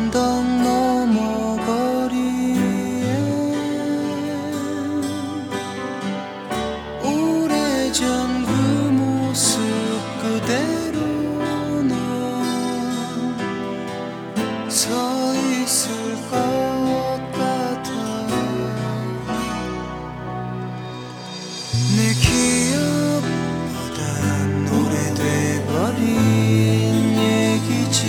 언덕 너머 거리에 오래전 그 모습 그대로 넌 서 있을 것 같아. 내 기억보단 오래돼버린 얘기지.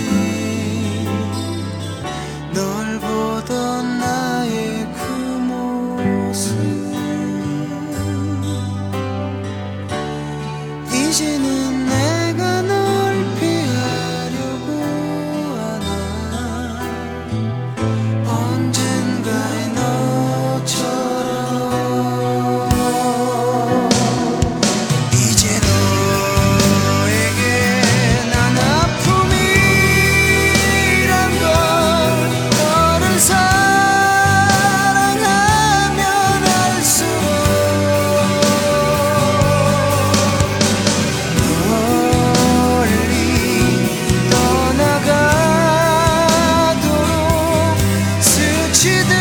널 보던 나의 그 모습 이제는 내가 널 피하려고 하나. 언젠가의 너처럼 이제 너에게 난 아픔이란 걸, 너를 사랑하면 할수록 멀리 떠나가도록 스치듯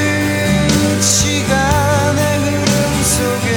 시간의 흐름 속에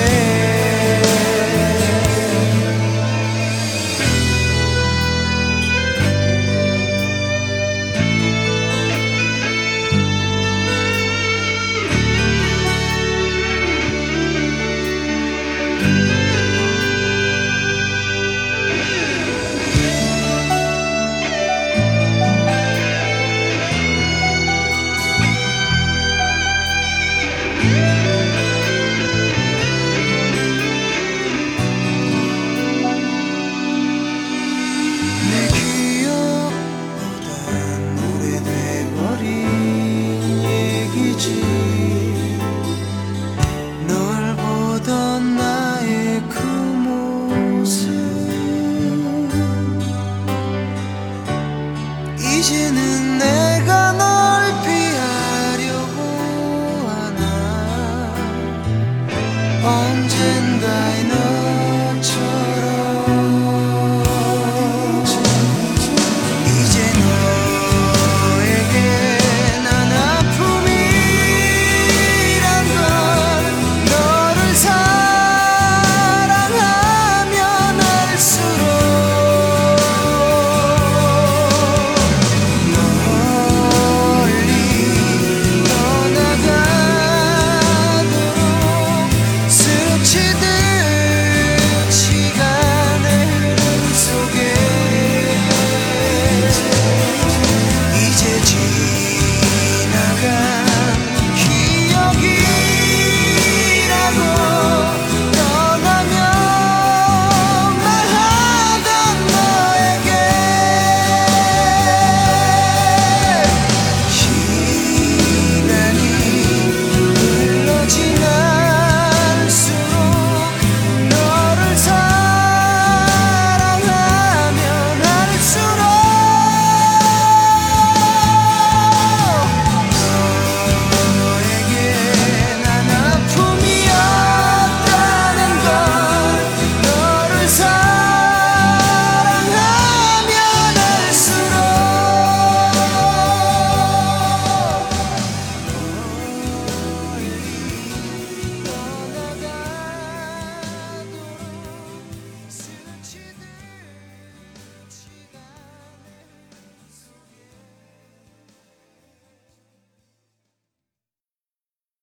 내 기억보단 오래돼버린 얘기지.